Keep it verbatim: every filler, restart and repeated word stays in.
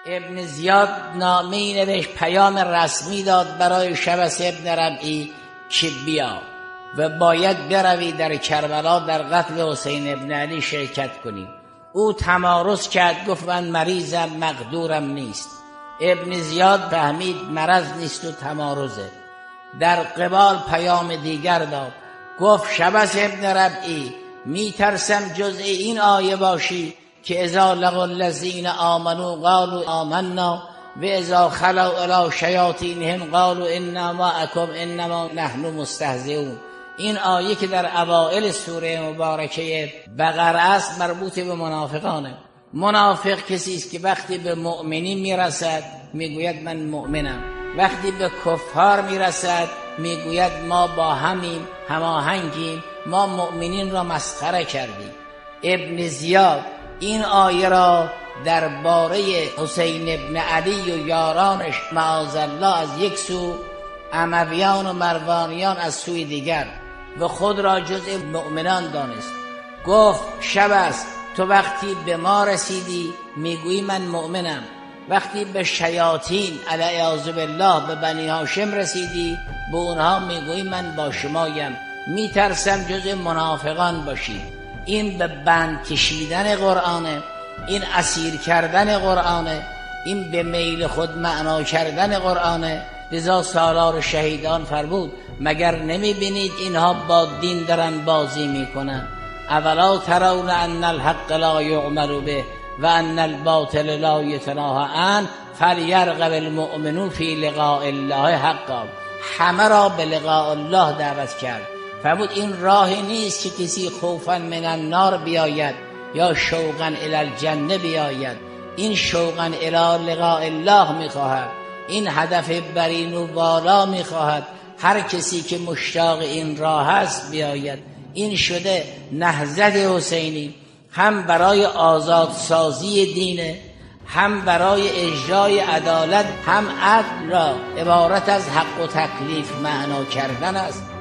ابن زیاد نامه‌ای نوشت، پیام رسمی داد برای شبس ابن ربعی که بیا و باید بروی در کربلا در قتل حسین ابن علی شرکت کنی. او تمارض کرد، گفت من مریضم، مقدورم نیست. ابن زیاد فهمید مرض نیست و تمارضه. در قبال پیام دیگر داد، گفت شبس ابن ربعی می ترسم جزء این آیه باشی که اذا لقوا الذین آمنوا قالوا آمنا و اذا خلوا الی شیاطینهم قالوا انا معکم انما نحن مستهزئون. این آیه که در اوائل سوره مبارکه بقره است مربوط به منافقانه. منافق کسی است که وقتی به مؤمنی میرسد میگوید من مؤمنم، وقتی به کفار میرسد میگوید ما با همیم، هماهنگیم، ما مؤمنین را مسخره کردیم. ابن زیاد این آیه را درباره حسین ابن علی و یارانش معاذالله از یک سو، امویان و مروانیان از سوی دیگر، و خود را جزء مؤمنان دانست. گفت شبس تو وقتی به ما رسیدی میگویی من مؤمنم، وقتی به شیاطین علیاذ بالله به بنی هاشم رسیدی به اونها میگویی من با شمایم، میترسم جزء منافقان باشی. این به بند کشیدن قرآنه، این اسیر کردن قرآنه، این به میل خود معنا کردن قرآنه. لذا سالار شهیدان فرمود مگر نمی بینید اینها با دین دارن بازی میکنن؟ اولا ترون ان الحق لا یعمل به و ان الباطل لا یتناهى عنه فلیرغب المؤمنون فی لقاء الله حقا. همه را به لقاء الله دعوت کرد. فرمود این راهی نیست که کسی خوفا من النار بیاید یا شوقا الی الجنه بیاید. این شوقا الی لقاء الله میخواهد، این هدف برین و بالا میخواهد. هر کسی که مشتاق این راه است بیاید. این شده نهضت حسینی، هم برای آزادسازی دینه، هم برای اجرای عدالت، هم عدل را عبارت از حق و تکلیف معنا کردن است.